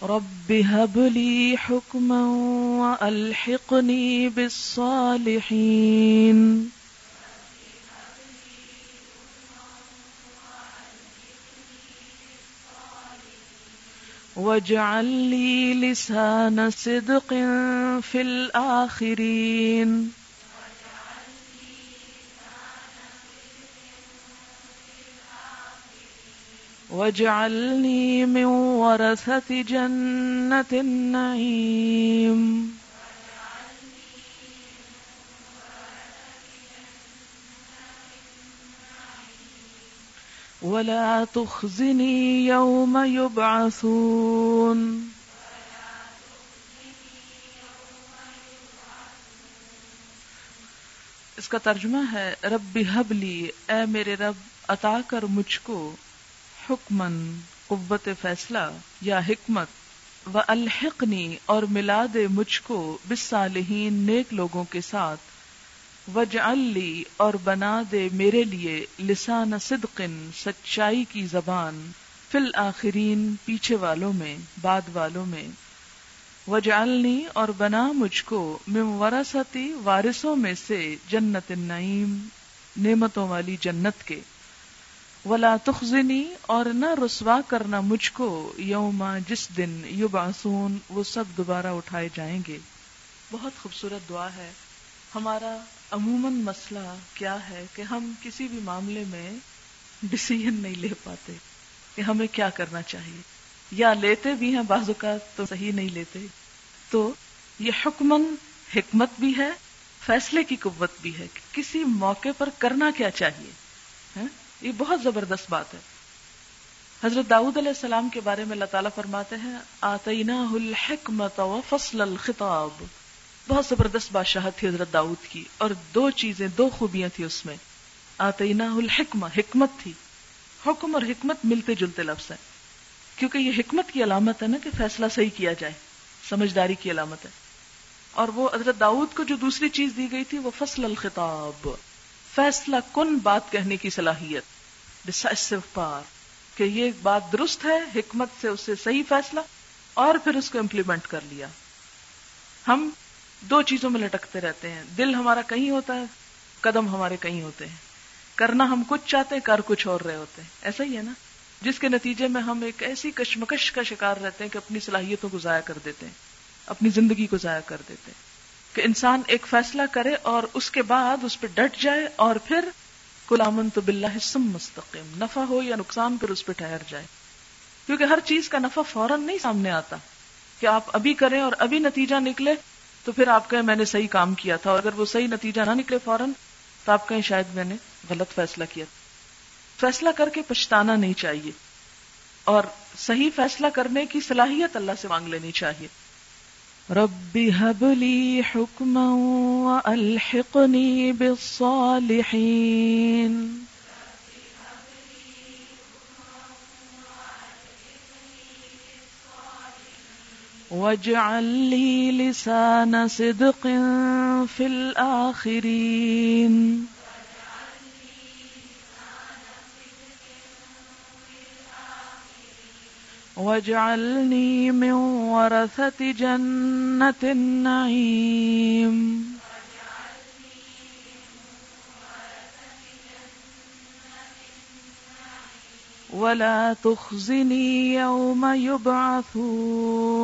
رب هب لي حكما وألحقني بالصالحين واجعل لي لسان صدق في الآخرين واجعلني من ورثة جنة النعيم ولا تخزني يوم يبعثون. اس کا ترجمہ ہے رب ہب لی، اے میرے رب عطا کر مجھ کو، حکمن قوت فیصلہ یا حکمت، والحقنی اور ملا دے مجھ کو، بالصالحین نیک لوگوں کے ساتھ، واجعل لی اور بنا دے میرے لیے، لسان صدق سچائی کی زبان، فی الآخرین پیچھے والوں میں، بعد والوں میں، واجعلنی اور بنا مجھ کو، من ورثتی وارثوں میں سے، جنت النعیم نعمتوں والی جنت کے، ولا تخزنی اور نہ رسوا کرنا مجھ کو، یوم جس دن، یبعثون وہ سب دوبارہ اٹھائے جائیں گے۔ بہت خوبصورت دعا ہے۔ ہمارا عموماً مسئلہ کیا ہے کہ ہم کسی بھی معاملے میں ڈیسیژن نہیں لے پاتے کہ ہمیں کیا کرنا چاہیے، یا لیتے بھی ہیں بعض اوقات تو صحیح نہیں لیتے۔ تو یہ حکمن حکمت بھی ہے، فیصلے کی قوت بھی ہے کہ کسی موقع پر کرنا کیا چاہیے۔ یہ بہت زبردست بات ہے۔ حضرت داؤد علیہ السلام کے بارے میں اللہ تعالیٰ فرماتے ہیں آتیناہ الحکمۃ وفصل الخطاب، بہت زبردست بادشاہت تھی حضرت داؤد کی، اور دو چیزیں، دو خوبیاں تھی اس میں۔ آتیناہ الحکمہ، حکمت تھی۔ حکم اور حکمت ملتے جلتے لفظ ہیں، کیونکہ یہ حکمت کی علامت ہے نا کہ فیصلہ صحیح کیا جائے، سمجھداری کی علامت ہے۔ اور وہ حضرت داؤد کو جو دوسری چیز دی گئی تھی وہ فصل الخطاب، فیصلہ کن بات کہنے کی صلاحیت، ڈسائسو پاور، کہ یہ بات درست ہے، حکمت سے اسے صحیح فیصلہ، اور پھر اس کو امپلیمنٹ کر لیا۔ ہم دو چیزوں میں لٹکتے رہتے ہیں، دل ہمارا کہیں ہوتا ہے، قدم ہمارے کہیں ہوتے ہیں، کرنا ہم کچھ چاہتے ہیں، کر کچھ اور رہے ہوتے ہیں۔ ایسا ہی ہے نا، جس کے نتیجے میں ہم ایک ایسی کشمکش کا شکار رہتے ہیں کہ اپنی صلاحیتوں کو ضائع کر دیتے ہیں، اپنی زندگی کو ضائع کر دیتے ہیں۔ کہ انسان ایک فیصلہ کرے اور اس کے بعد اس پہ ڈٹ جائے، اور پھر قل آمنت باللہ ثم استقم، نفع ہو یا نقصان پھر اس پہ ٹھہر جائے، کیونکہ ہر چیز کا نفع فوراً نہیں سامنے آتا کہ آپ ابھی کریں اور ابھی نتیجہ نکلے تو پھر آپ کہیں میں نے صحیح کام کیا تھا، اور اگر وہ صحیح نتیجہ نہ نکلے فوراً تو آپ کہیں شاید میں نے غلط فیصلہ کیا۔ فیصلہ کر کے پچھتانا نہیں چاہیے، اور صحیح فیصلہ کرنے کی صلاحیت اللہ سے مانگ لینی چاہیے۔ رب هب لي حكما وألحقني بالصالحين واجعل لي لسان صدق في الآخرين واجعلني من ورثة جنة النعيم ولا تخزني يوم يبعثون۔